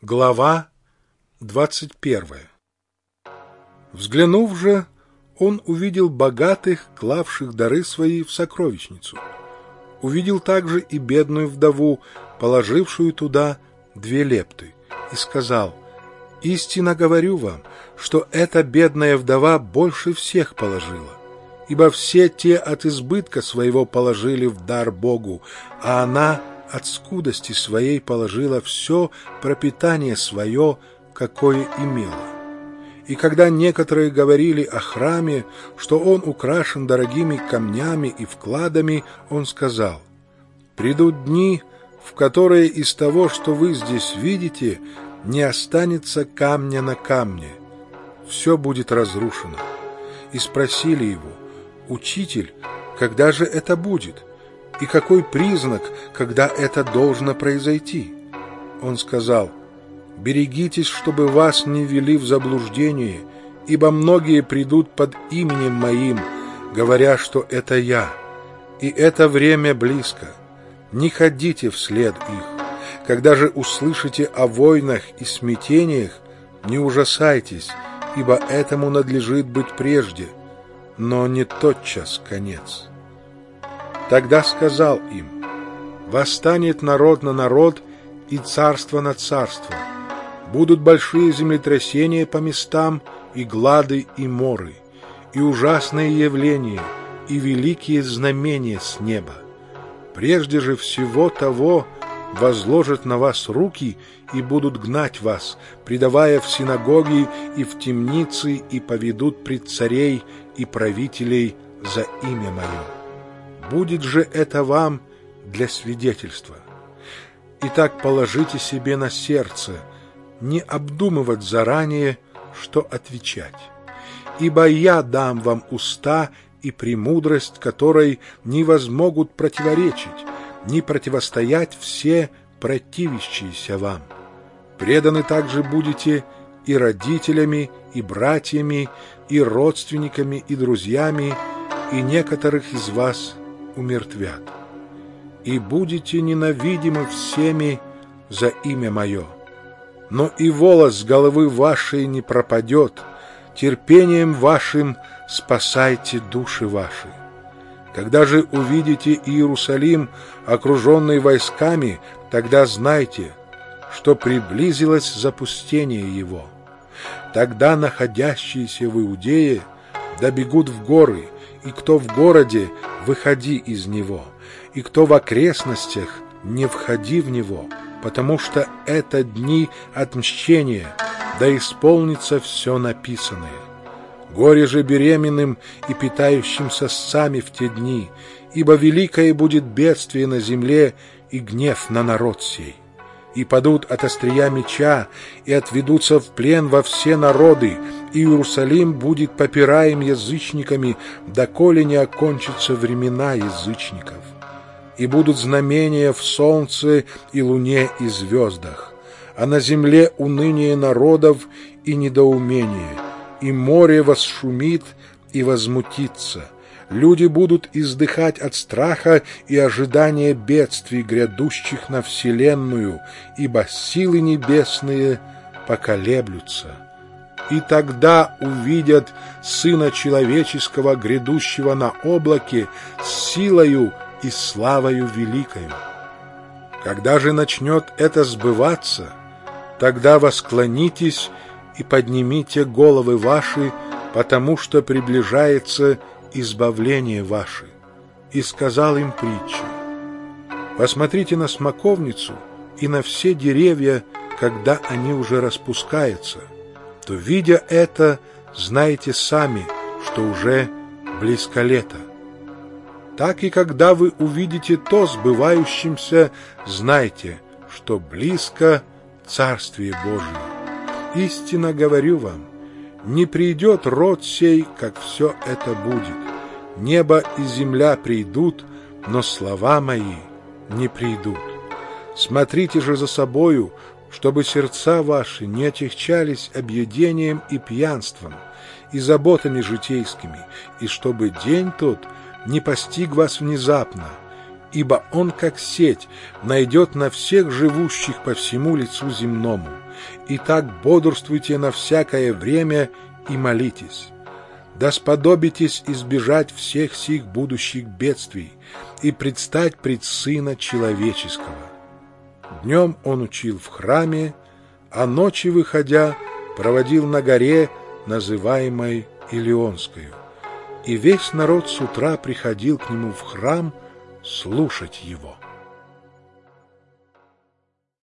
Глава 21. Взглянув же, он увидел богатых, клавших дары свои в сокровищницу. Увидел также и бедную вдову, положившую туда 2 лепты, и сказал: «Истинно говорю вам, что эта бедная вдова больше всех положила, ибо все те от избытка своего положили в дар Богу, а она от скудости своей положила все пропитание свое, какое имела». И когда некоторые говорили о храме, что он украшен дорогими камнями и вкладами, он сказал: «Придут дни, в которые из того, что вы здесь видите, не останется камня на камне, все будет разрушено». И спросили его: «Учитель, когда же это будет? И какой признак, когда это должно произойти?» Он сказал: «Берегитесь, чтобы вас не ввели в заблуждение, ибо многие придут под именем Моим, говоря, что это Я, и это время близко. Не ходите вслед их. Когда же услышите о войнах и смятениях, не ужасайтесь, ибо этому надлежит быть прежде, но не тотчас конец». Тогда сказал им: «Восстанет народ на народ и царство на царство. Будут большие землетрясения по местам, и глады, и моры, и ужасные явления, и великие знамения с неба. Прежде же всего того возложат на вас руки и будут гнать вас, предавая в синагоги и в темницы, и поведут пред царей и правителей за имя Мое. Будет же это вам для свидетельства. Итак, положите себе на сердце не обдумывать заранее, что отвечать. Ибо Я дам вам уста и премудрость, которой не возмогут противоречить, не противостоять все противящиеся вам. Преданы также будете и родителями, и братьями, и родственниками, и друзьями, и некоторых из вас умертвят. И будете ненавидимы всеми за имя Мое. Но и волос с головы вашей не пропадет, терпением вашим спасайте души ваши. Когда же увидите Иерусалим, окруженный войсками, тогда знайте, что приблизилось запустение его. Тогда находящиеся в Иудее добегут в горы, и кто в городе, выходи из него, и кто в окрестностях, не входи в него, потому что это дни отмщения, да исполнится все написанное. Горе же беременным и питающим сосцами в те дни, ибо великое будет бедствие на земле и гнев на народ сей. И падут от острия меча, и отведутся в плен во все народы, и Иерусалим будет попираем язычниками, доколе не окончатся времена язычников. И будут знамения в солнце и луне и звездах, а на земле уныние народов и недоумение, и море восшумит и возмутится. Люди будут издыхать от страха и ожидания бедствий, грядущих на вселенную, ибо силы небесные поколеблются. И тогда увидят Сына Человеческого, грядущего на облаке, с силою и славою великою. Когда же начнет это сбываться, тогда восклонитесь и поднимите головы ваши, потому что приближается избавление ваше. И сказал им притчу: посмотрите на смоковницу и на все деревья, когда они уже распускаются, то, видя это, знаете сами, что уже близко лето. Так и когда вы увидите то сбывающимся, знайте, что близко Царствие Божие. Истинно говорю вам, не придет род сей, как все это будет. Небо и земля придут, но слова мои не придут. Смотрите же за собою, чтобы сердца ваши не отягчались объедением и пьянством, и заботами житейскими, и чтобы день тот не постиг вас внезапно, ибо он, как сеть, найдет на всех живущих по всему лицу земному, и так бодрствуйте на всякое время и молитесь. Да сподобитесь избежать всех сих будущих бедствий и предстать пред Сына Человеческого». Днем он учил в храме, а ночи, выходя, проводил на горе, называемой Илионскою. И весь народ с утра приходил к нему в храм слушать его.